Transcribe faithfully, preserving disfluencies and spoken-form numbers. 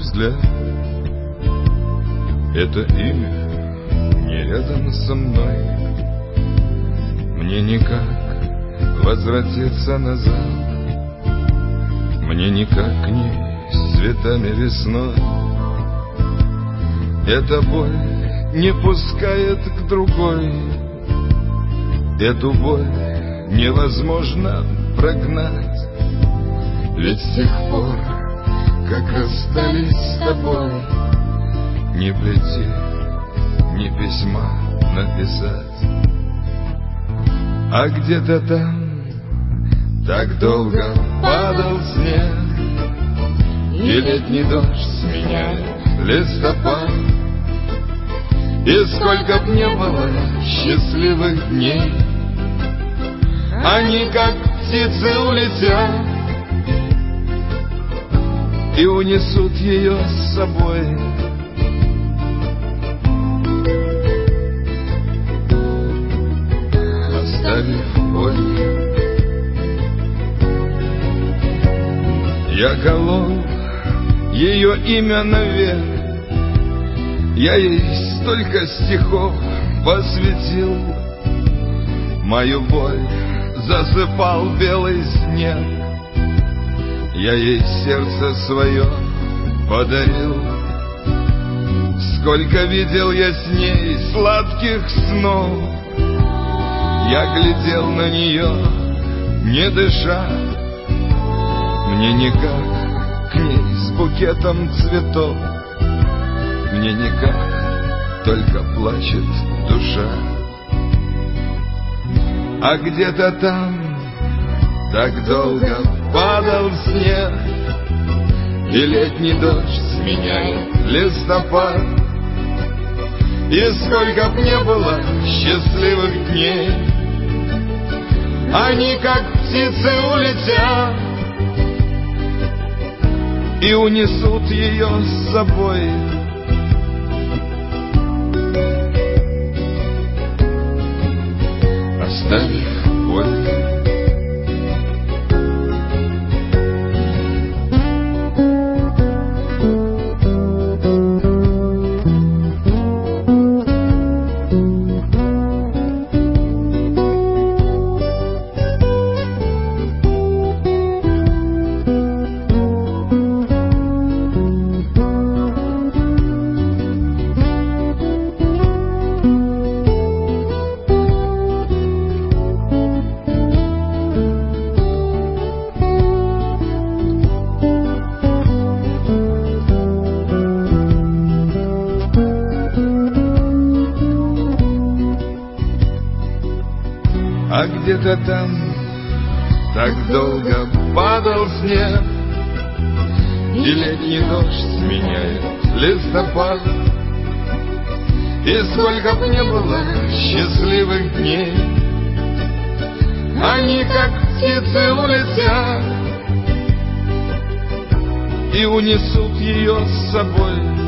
взгляд. Это имя не рядом со мной. Мне никак возвратиться назад. Мне никак к ней с цветами весной. Эта боль не пускает к другой. Эту боль невозможно прогнать. Ведь с тех пор, как расстались с тобой, ни прийти, ни письма написать. А где-то там так долго падал снег, и летний дождь сменяет листопад. И сколько б не было счастливых дней, они как птицы улетят и унесут ее с собой. Оставив боль, я колол ее имя навек. Я ей столько стихов посвятил, мою боль засыпал белый снег. Я ей сердце свое подарил. Сколько видел я с ней сладких снов. Я глядел на нее, не дыша. Мне никак к ней с букетом цветов. Мне никак, только плачет душа. А где-то там так долго падал снег, и летний дождь сменяет листопад. И сколько б не было счастливых дней, они как птицы улетят и унесут ее с собой. Оставив боль. А где-то там так долго падал снег, и летний дождь сменяет листопад. И сколько б не было счастливых дней, они как птицы улетят и унесут ее с собой.